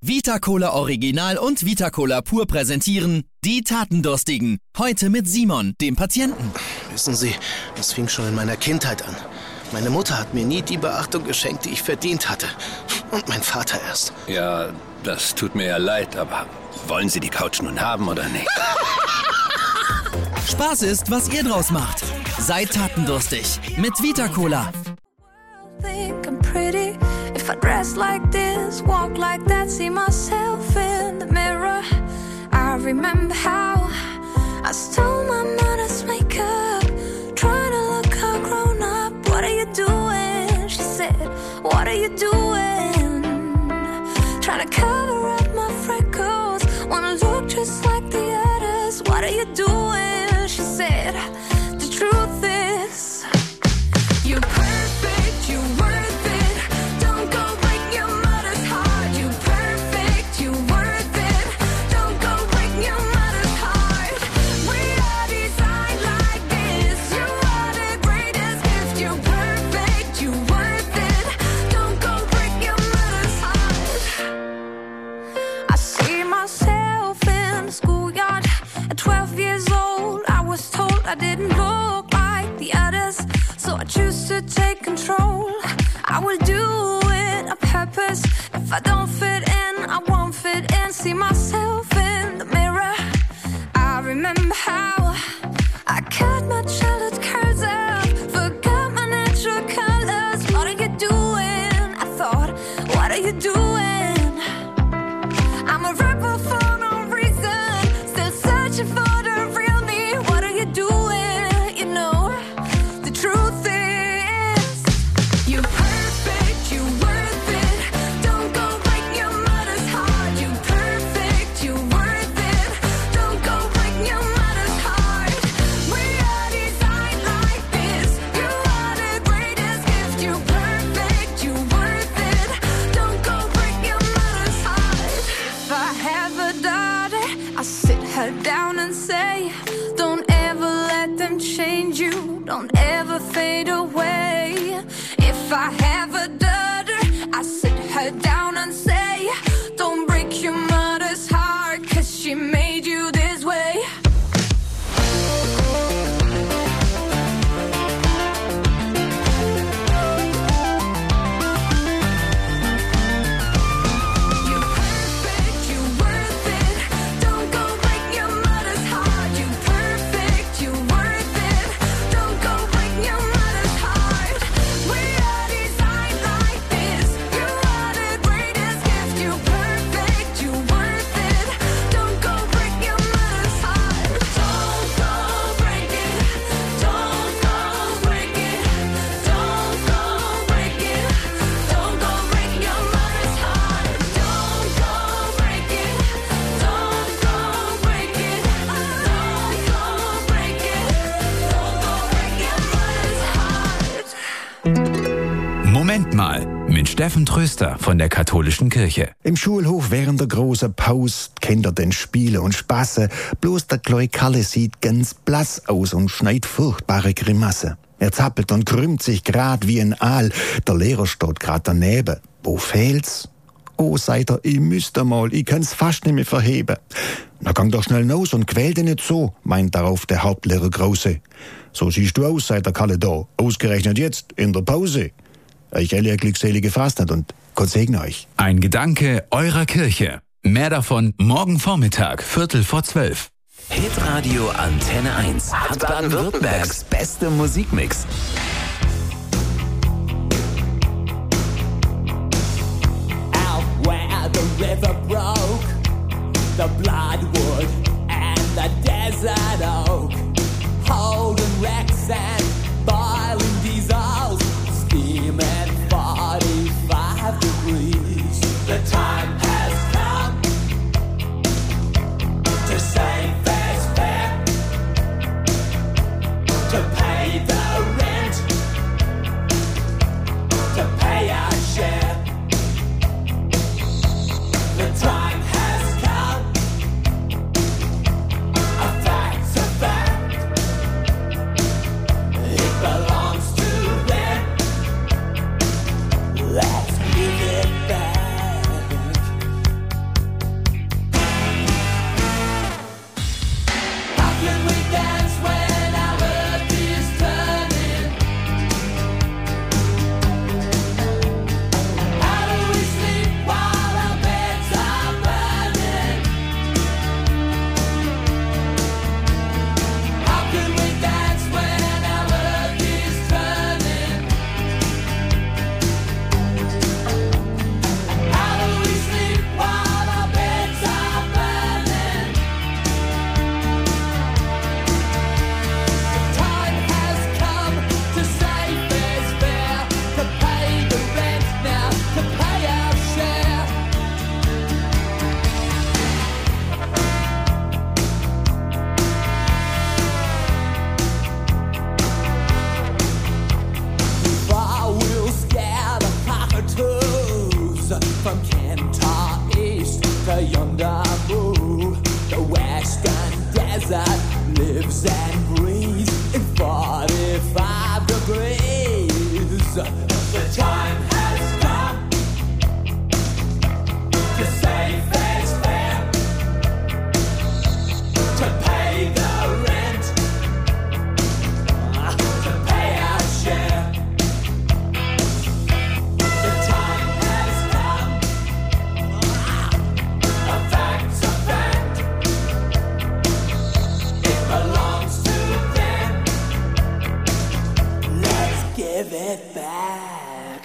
Vita-Cola Original und Vita-Cola Pur präsentieren die Tatendurstigen. Heute mit Simon, dem Patienten. Wissen Sie, das fing schon in meiner Kindheit an. Meine Mutter hat mir nie die Beachtung geschenkt, die ich verdient hatte. Und mein Vater erst. Ja, das tut mir ja leid, aber wollen Sie die Couch nun haben oder nicht? Spaß ist, was ihr draus macht. Seid tatendurstig mit Vita-Cola. Think I'm pretty if I dress like this, walk like that, see myself in the mirror. I remember how I stole my mother's makeup, trying to look all grown up. What are you doing? She said, what are you doing? Trying to cover up my freckles, wanna look just like the others. What are you doing? She said, the truth is, you're perfect, you're worth it. Don't go break your mother's heart. You're perfect, you're worth it. Don't go break your mother's heart. We are designed like this. You are the greatest gift. You're perfect, you're worth it. Don't go break your mother's heart. I see myself in the schoolyard at 12 years old. I was told I didn't look like the others, so I choose to take control. I will do it on purpose. If I don't fit in, I won't fit in. See myself in the mirror. I remember how I cut my childhood curls up, forgot my natural colors. What are you doing? I thought, what are you doing? I'm a rebel for no reason, still searching for the real me. What are you doing? You know, the truth is, you're perfect, you're worth it. Don't go break your mother's heart. You're perfect, you're worth it. Don't go break your mother's heart. We are designed like this. You are the greatest gift. You're perfect, you're worth it. Don't go break your mother's heart. If I have a daughter, I sit her down and say, don't ever let them change you. Don't ever fade away. If I have a daughter, I sit her down and say, don't break your mother's heart, 'cause she made you this way. You're perfect, you're worth it. Don't go break your mother's heart. You're perfect, you're worth it. Don't go break your mother's heart. We are designed like this. You are the greatest gift. You're perfect, you're worth it. Don't go break your mother's heart. Don't go break it. Don't go break it. Don't go break it. Don't go break your mother's heart. Don't go break it. Don't go break it. Don't go break it. Don't go break your mother's heart. Moment mal, mit Steffen Tröster von der Katholischen Kirche. Im Schulhof während der großen Pause, Kinder denn Spiele und Spaße, bloß der kleine Kalle sieht ganz blass aus und schneit furchtbare Grimasse. Er zappelt und krümmt sich grad wie ein Aal, der Lehrer steht grad daneben. Wo fehlt's? Oh, sagt er, ich müsste mal, ich kann's fast nicht mehr verheben. Na, gang doch schnell raus und quäl dich nicht so, meint darauf der Hauptlehrer Große. So siehst du aus, sagt der Kalle da, ausgerechnet jetzt, in der Pause. Ich alle glückselige Fastnacht und Gott segne euch. Ein Gedanke eurer Kirche. Mehr davon morgen Vormittag, 11:45. Hitradio Antenne 1 hat Baden-Württembergs beste Musikmix. Out where the river broke, the bloodwood and the desert oak, holding wrecks and boiling diesels, steaming 45 degrees. The time has come to say fair's fair, to pay the rent, to pay our share. The time has come, a fact's a fact. It belongs to them. Let's give it back. rendezvous. The western desert lives and breathes in 45 degrees. The time has come to say fair's fair, to pay the rent, to pay our share. The time has come, a fact's a fact. It belongs to them. Let's give it back.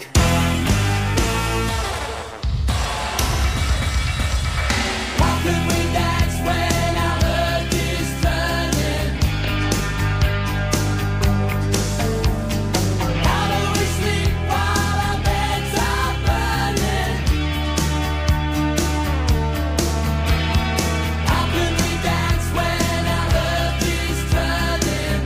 How can we dance when our earth is turning? How do we sleep while our beds are burning? How can we dance when our earth is turning?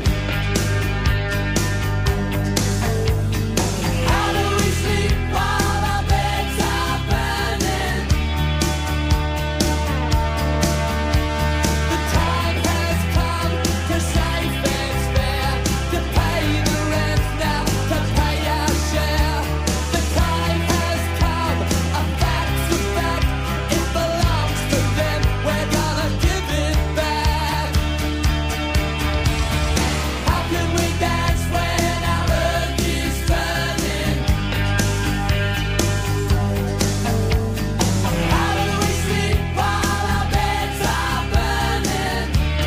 How do we sleep while our beds are burning? The time has come to say fair's fair, to pay the rent now, to pay our share. The time has come, a fact's a fact. It belongs to them, we're gonna give it back. How can we dance when our earth is turning? How do we sleep while our beds are burning?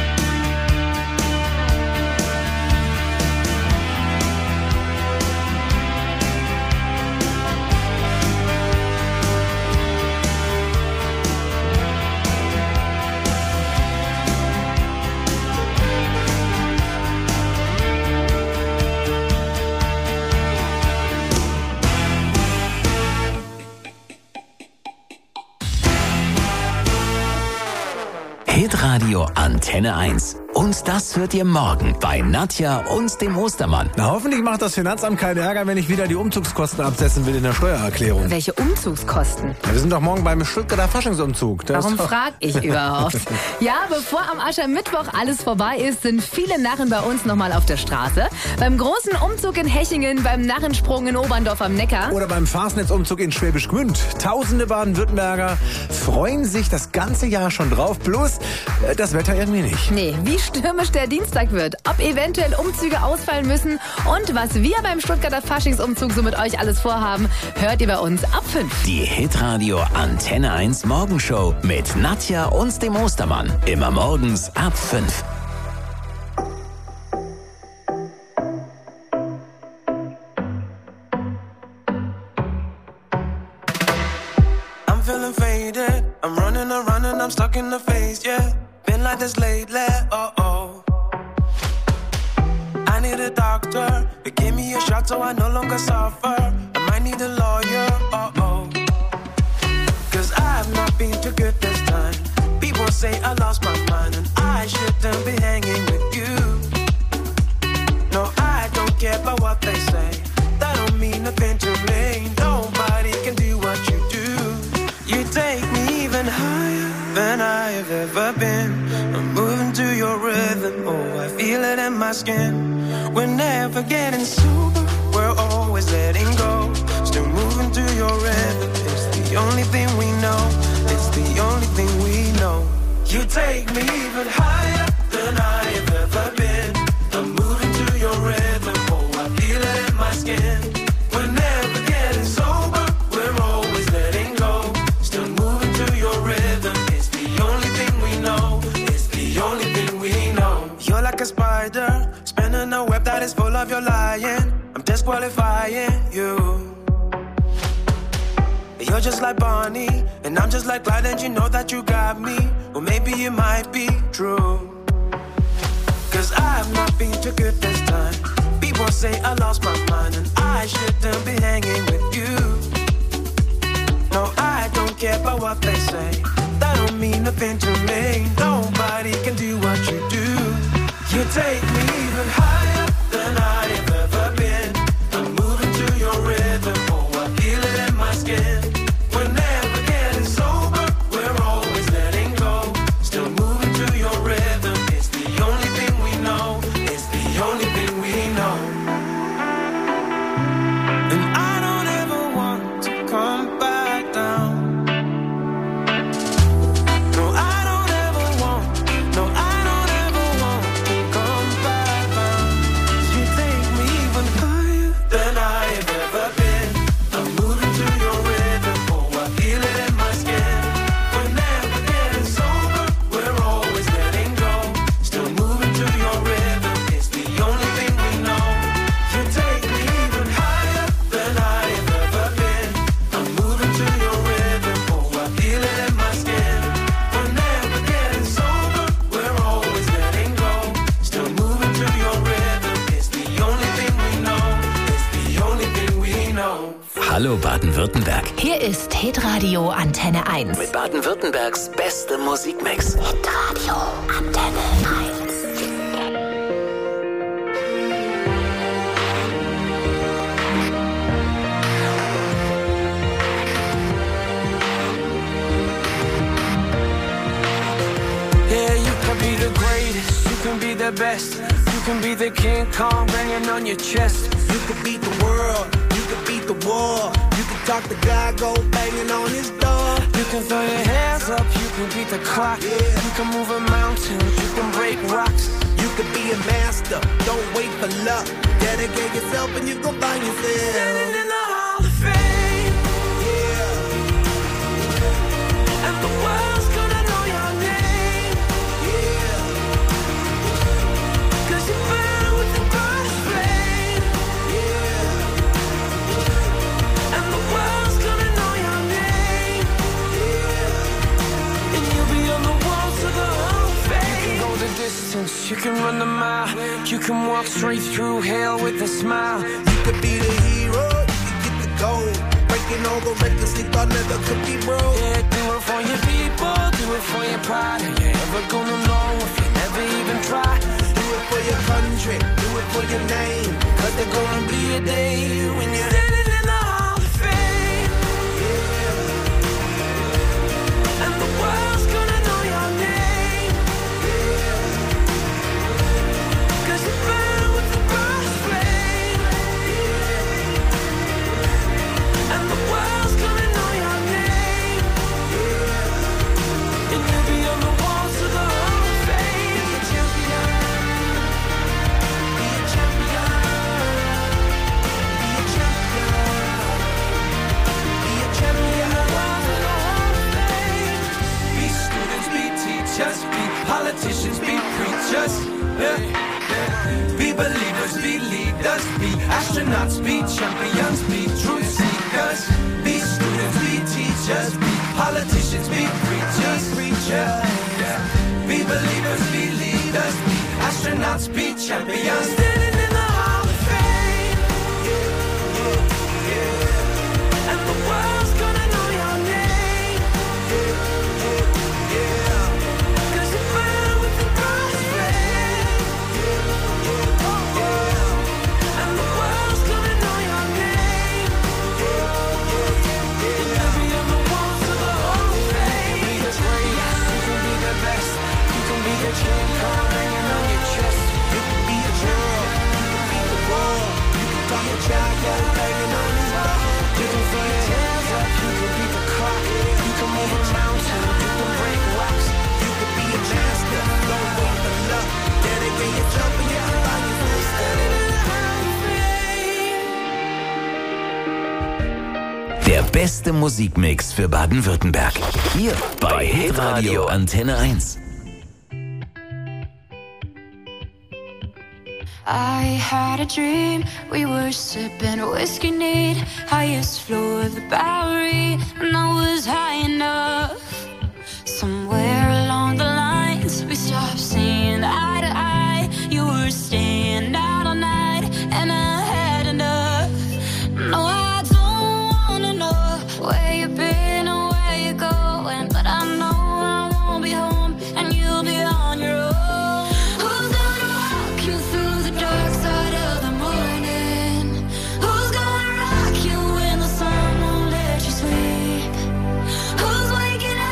Hitradio Antenne 1. Und das hört ihr morgen bei Nadja und dem Ostermann. Na, hoffentlich macht das Finanzamt keinen Ärger, wenn ich wieder die Umzugskosten absetzen will in der Steuererklärung. Welche Umzugskosten? Ja, wir sind doch morgen beim Stuttgarter Faschingsumzug. Warum frag ich überhaupt? Ja, bevor am Aschermittwoch alles vorbei ist, sind viele Narren bei uns nochmal auf der Straße. Beim großen Umzug in Hechingen, beim Narrensprung in Oberndorf am Neckar. Oder beim Fastnetzumzug in Schwäbisch Gmünd. Tausende Baden-Württemberger freuen sich das ganze Jahr schon drauf, bloß das Wetter irgendwie nicht. Nee, wie stürmisch der Dienstag wird, ob eventuell Umzüge ausfallen müssen und was wir beim Stuttgarter Faschingsumzug so mit euch alles vorhaben, hört ihr bei uns ab 5. Die Hitradio Antenne 1 Morgenshow mit Nadja und dem Ostermann. Immer morgens ab 5. I'm feeling faded. I'm running around and I'm stuck in the phase, yeah. Been like this lately, oh. I need a doctor to give me a shot so I no longer suffer. I might need a lawyer, oh. Cause I've not been too good this time. People say I lost my mind and I shouldn't be hanging with you. No, I don't care about what they say. That don't mean nothing to me. Nobody can do what you do. You take me even higher than I have ever been. I'm moving to your rhythm, oh, I feel it in my skin. We're never getting sober, we're always letting go. Still moving to your rhythm, it's the only thing we know. It's the only thing we know. You take me even higher than I have ever been. I'm moving to your rhythm, oh, I feel it in my skin. We're never getting sober, we're always letting go. Still moving to your rhythm, it's the only thing we know. It's the only thing we know. You're like a spider, spinning a web that is full of your lying. I'm disqualifying you. You're just like Bonnie, and I'm just like Clyde, and you know that you got me. Well, maybe it might be true. Cause I've not been too good this time. People say I lost my mind, and I shouldn't be hanging with you. No, I don't care about what they say. That don't mean nothing to me. Nobody can do what you do. You take me even higher than I have ever been. I'm moving to your rhythm, oh, I feel it in my skin. We're never getting sober, we're always letting Baden-Württemberg. Hier ist Hitradio Antenne 1. Mit Baden-Württembergs beste Musikmix. Hitradio Antenne 1. Yeah, you can be the greatest, you can be the best. You can be the King Kong banging on your chest. You can beat the world, you can beat the war. You can talk to God, go banging on his door. You can throw your hands up, you can beat the clock. Yeah. You can move a mountain, you can break rocks. You can be a master, don't wait for luck. Dedicate yourself and you gon' find yourself. Standing in the Hall of Fame. Yeah. And the world's gonna know your name. Yeah. 'Cause you burn with the burning flame. Yeah. And the world's gonna know your name. Yeah. And you'll be on the walls of the Hall of Fame. You can go the distance, you can run the mile. You can walk straight through hell with a smile. You could be the hero, you can get the gold. Breaking all the records they thought never could be broke. Yeah, do it for your people, do it for your pride. Are you ever gonna know if you never even try? Do it for your country, do it for your name. 'Cause there's gonna be a day when you're Standing in the Hall of Fame. And the world's gonna know your name. 'Cause you burn with the burning flame. And the world's gonna know your name. And you'll be on the walls of the Hall of Fame. Be a champion. Be a champion. Be a champion. Be a champion. Be students, be teachers, be politicians, be preachers. Yeah. Be believers, be leaders, be astronauts, be champions, be truth seekers. Be students, be teachers, be politicians, be preachers. Yeah. Be believers, be leaders, be astronauts, be champions. Standing in the Hall of Fame. And the world's gonna know your name. 'Cause you burn with the burning flame. And the world's gonna know your name. And you'll be on the walls of the Hall of Fame. You can be the greatest, you can be the best. You can be the King Kong hanging on your chest. You can be a hero, you can beat the war. You can talk to God, go banging on his door. You can throw your hands up, you can beat the clock. You can move a mountain, you can break rocks. You can be a master, don't wait for luck. Dedicate yourself and you can find yourself. Standing in the Hall of Fame. Der beste Musikmix für Baden-Württemberg. Hier bei Hitradio Antenne 1. I had a dream, we were sipping whiskey neat, highest floor of the Bowery, and I was high enough. Somewhere along the lines, we stopped seeing eye to eye. You were staying out all night, and I had enough. No, I don't wanna know where you've been or where you're going, but I know I won't be home, and you'll be on your own. Who's gonna walk you through the dark side of the morning? Who's gonna rock you when the sun won't let you sleep? Who's waking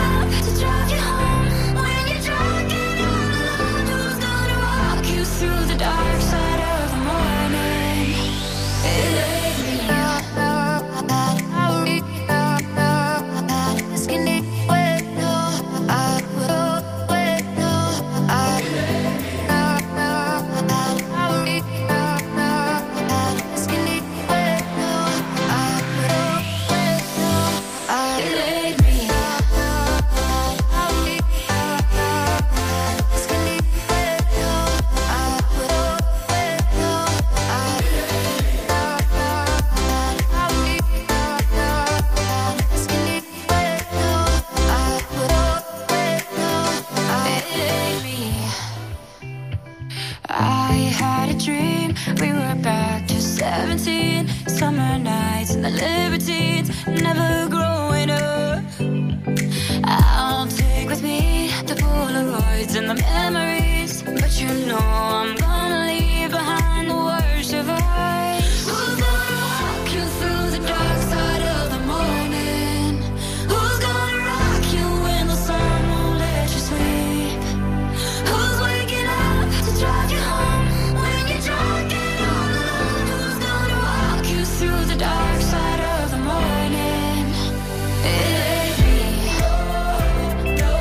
had a dream. We were back to 17. Summer nights and the libertines. Never growing up. I'll take with me the Polaroids and the memories. But you know I'm gonna leave behind the worst of us. Who's gonna walk you through the dark side of the morning? Who's gonna rock you when the sun won't let you sleep? Who's waking up to drive you home when you're drunk and all alone? Who's gonna walk you through the dark side of the morning? It ain't me. No.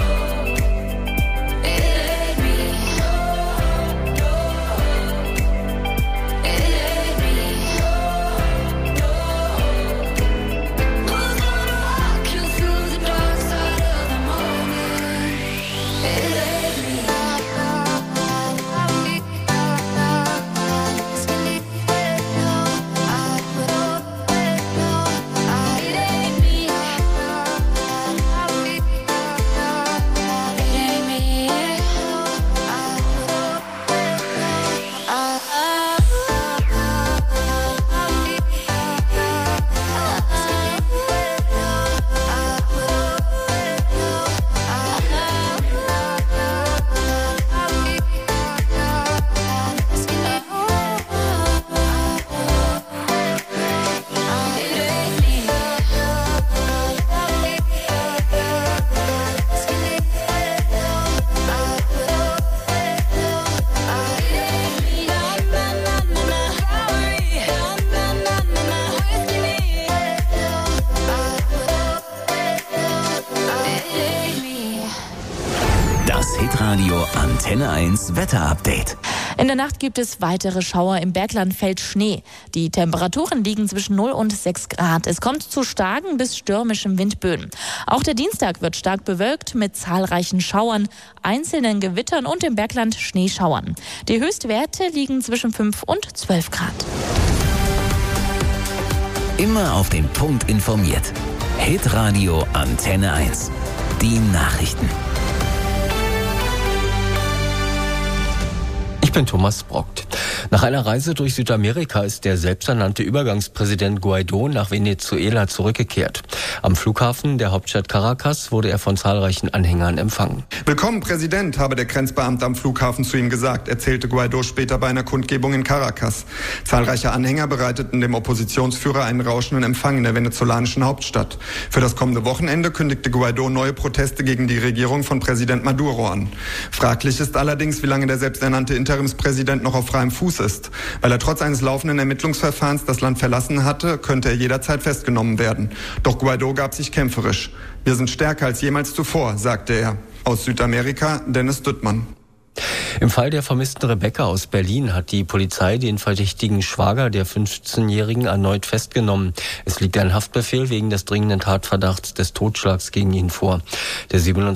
It ain't me. No. It ain't me. No. Who's gonna walk you through the dark side of the morning? It ain't me. Das Hitradio Antenne 1 Wetterupdate. In der Nacht gibt es weitere Schauer. Im Bergland fällt Schnee. Die Temperaturen liegen zwischen 0 und 6 Grad. Es kommt zu starken bis stürmischen Windböen. Auch der Dienstag wird stark bewölkt mit zahlreichen Schauern, einzelnen Gewittern und im Bergland Schneeschauern. Die Höchstwerte liegen zwischen 5 und 12 Grad. Immer auf den Punkt informiert. Hitradio Antenne 1. Die Nachrichten. Ich bin Thomas Brockt. Nach einer Reise durch Südamerika ist der selbsternannte Übergangspräsident Guaidó nach Venezuela zurückgekehrt. Am Flughafen der Hauptstadt Caracas wurde er von zahlreichen Anhängern empfangen. Willkommen, Präsident, habe der Grenzbeamte am Flughafen zu ihm gesagt, erzählte Guaidó später bei einer Kundgebung in Caracas. Zahlreiche Anhänger bereiteten dem Oppositionsführer einen rauschenden Empfang in der venezolanischen Hauptstadt. Für das kommende Wochenende kündigte Guaidó neue Proteste gegen die Regierung von Präsident Maduro an. Fraglich ist allerdings, wie lange der selbsternannte Interimspräsident noch auf freiem Fuß ist. Weil er trotz eines laufenden Ermittlungsverfahrens das Land verlassen hatte, könnte er jederzeit festgenommen werden. Doch Guaidó gab sich kämpferisch. Wir sind stärker als jemals zuvor, sagte er. Aus Südamerika, Dennis Düttmann. Im Fall der vermissten Rebecca aus Berlin hat die Polizei den verdächtigen Schwager der 15-Jährigen erneut festgenommen. Es liegt ein Haftbefehl wegen des dringenden Tatverdachts des Totschlags gegen ihn vor. Der